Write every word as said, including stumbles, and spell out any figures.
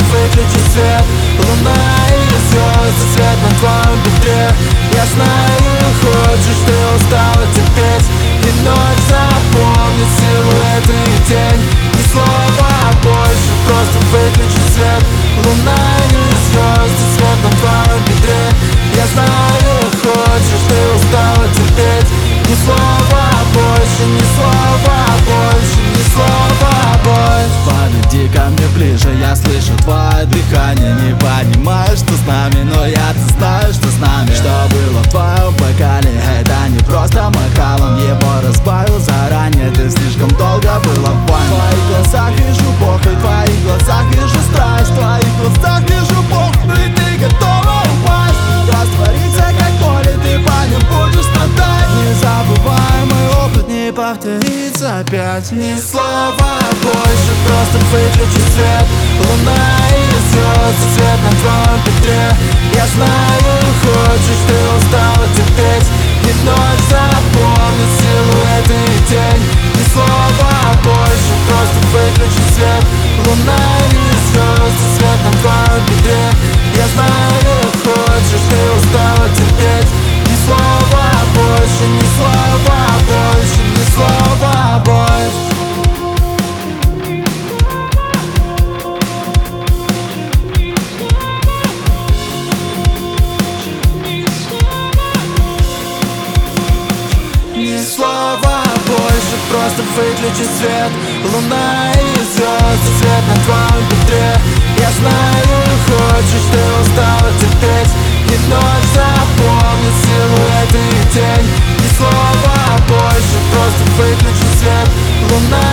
выключи свет. Луна и звезды, свет на твоем бедре. Я знаю, хочешь, ты устала терпеть. И ночь запомнит силуэты и тень. Ни слова больше, просто выключи свет. Луна и звезды, свет на твоем бедре. Я знаю, хочешь, ты устала терпеть. Ни слова больше, ни слова больше, ни слова больше. Подойди ко мне ближе, я слышу твое дыхание. Не понимаю, что с нами, но я-то знаю, что с нами. Что было в твоем бокале, это не просто бокалом. Его разбавил заранее, ты слишком долго была в бане. В твоих глазах вижу Бог, и в твоих глазах вижу страсть. В твоих глазах вижу Бог, и ты готова упасть. Раствориться как поле, ты по нем будешь страдать. Незабываемый опыт не повторится опять. Ни слова больше, просто выключи свет. Луна и звезды, свет на твоем бедре. Я знаю, хочешь, ты устала терпеть. И ночь запомнит силуэты и тень. Ни слова больше, просто выключи свет. Луна и звезды, свет на твоем бедре. Я знаю, хочешь, ты устала терпеть. Ни слова больше, ни слова больше, ни слова больше. Ни слова больше, просто выключи свет. Луна и звезды, свет на твоем бедре. Я знаю, хочешь, ты устала терпеть. И ночь запомнит силуэты и тень. Ни слова больше, просто выключи свет. Луна